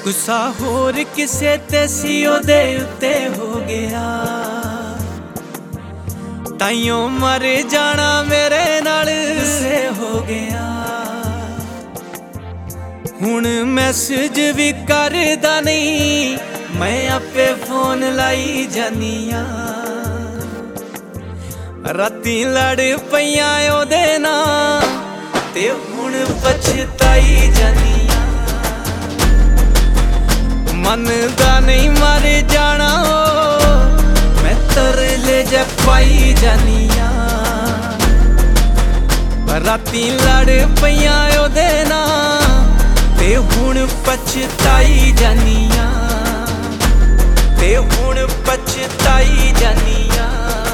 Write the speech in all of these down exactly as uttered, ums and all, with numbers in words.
गुस्सा होर किसे ते सी ओदे उत्ते हो गया, ताइयों मर जाना मेरे नाल से हो गया। हुण मैसेज भी करदा नहीं, मैं आपे फोन लाई जानिया। राती लड़ पईयां ओदे नाल ते हुण पछताई जानिया। मन दा नहीं मर जाना मैं तरले जा पाई जानिया। राती लड़ पईयां ओदे नाल ते हुण पछताई जानिया, ते हुण पछताई जानिया।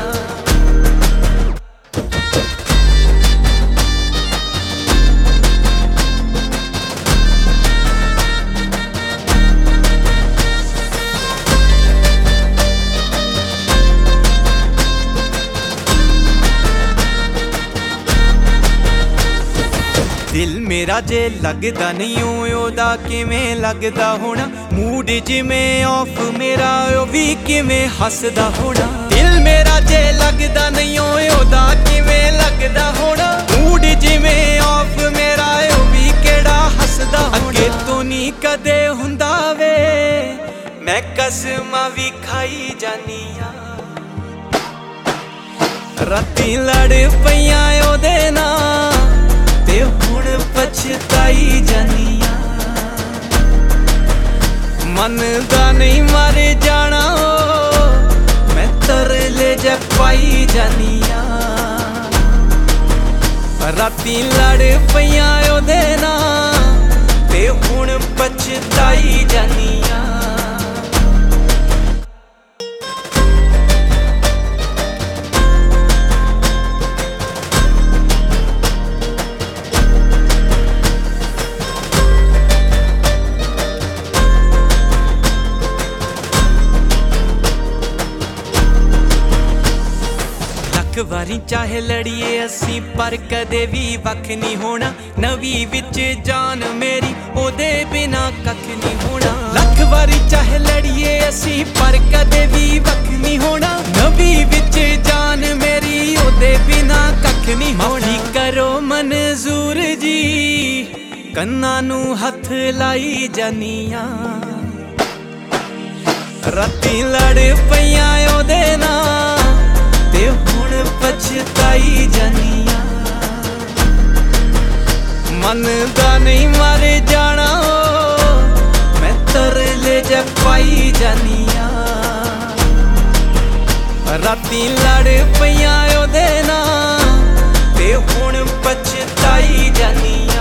दिल मेरा जे लगदा नहीं ओदा किवें लगदा होना। मूड जिवें ऑफ मेरा ओ भी किवें हसदा होना। दिल मेरा जे लगदा नहीं ओदा किवें लगदा होना। मूड जिवें ऑफ मेरा ओ भी केड़ा हसदा होना। अगे तो नहीं कदे हुंदा वे मैं कसमां भी खाई जानिया। राती लड़ पईयां ओदे नाल ते हुण पछताई जानिया। मन दा नहीं मर जाना मैं तरले जा पाई जानिया। राती लड़ पईयां ओदे नाल ते हुण पछताई जानिया। एक वारी चाहे लड़िए असी पर कदे भी वख नहीं होना। नवी विच जान मेरी ओदे बिना कख नहीं होना। लख वारी चाहे लड़िए असी पर कदे भी वख नहीं होना। नवी विच जान मेरी ओदे बिना कख नहीं होना। माफी करो मंजूर जी कन्ना नू हथ लाई जानिया। राती लड़ पईयां ओदे नाल ते हुण पछताई जानिया। मन दा नहीं मर जाना मैं तरले जा पाई जानिया। राती लड़ पईयां ओदे नाल ते हुण पछताई जानिया।